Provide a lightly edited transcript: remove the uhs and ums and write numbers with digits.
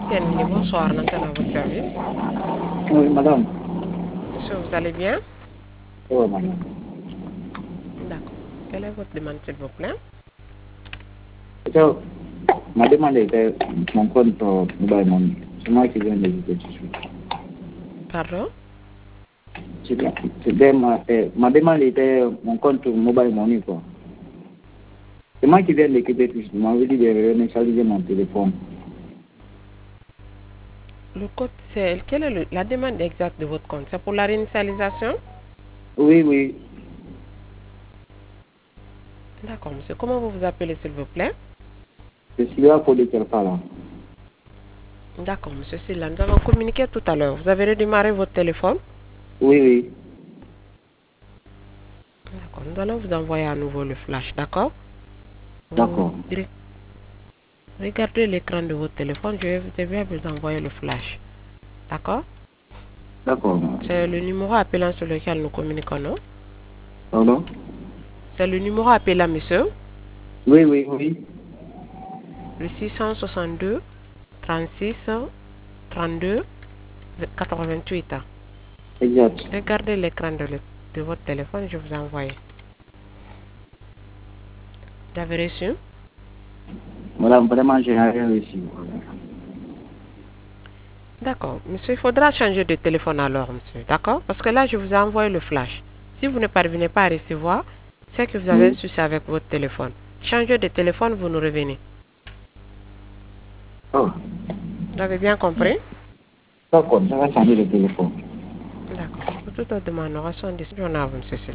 Tiens, bonsoir, Nantan à votre service. Oui, madame. Monsieur, vous allez bien? Oui, madame. D'accord. Quelle est votre demande, s'il vous plaît? Donc, ma demande était mon compte mobile money. C'est moi qui viens de visiter tout de suite. Pardon? Ma demande était mon compte mobile money, quoi. C'est moi qui viens de quitter tout de suite. Vous m'avez dit de réinitialiser mon téléphone. Le code, c'est... Quelle est la demande exacte de votre compte? C'est pour la réinitialisation? Oui, oui. D'accord, monsieur. Comment vous vous appelez, s'il vous plaît? C'est celui-là pour lequel parle. D'accord, monsieur Silla. Nous avons communiqué tout à l'heure. Vous avez redémarré votre téléphone? Oui, oui. D'accord. Nous allons vous envoyer à nouveau le flash, d'accord? D'accord. Regardez l'écran de votre téléphone. Je vais vous envoyer le flash. D'accord? D'accord. C'est le numéro appelant sur lequel nous communiquons, non? Pardon? C'est le numéro appelant, monsieur. Oui, oui, oui. Le 662 36 32 88. Exact. Regardez l'écran de votre téléphone, je vous ai envoyé. Vous avez reçu? Madame, vraiment, j'ai rien reçu. D'accord. Monsieur, il faudra changer de téléphone alors, monsieur. D'accord? Parce que là, je vous ai envoyé le flash. Si vous ne parvenez pas à recevoir, c'est que vous avez un Oui. souci avec votre téléphone. Changez de téléphone, vous nous revenez. Oh, Vous avez bien compris? d'accord, ça va changer le téléphone. D'accord. Pour toute autre demande, nous restons disponibles à vous, monsieur.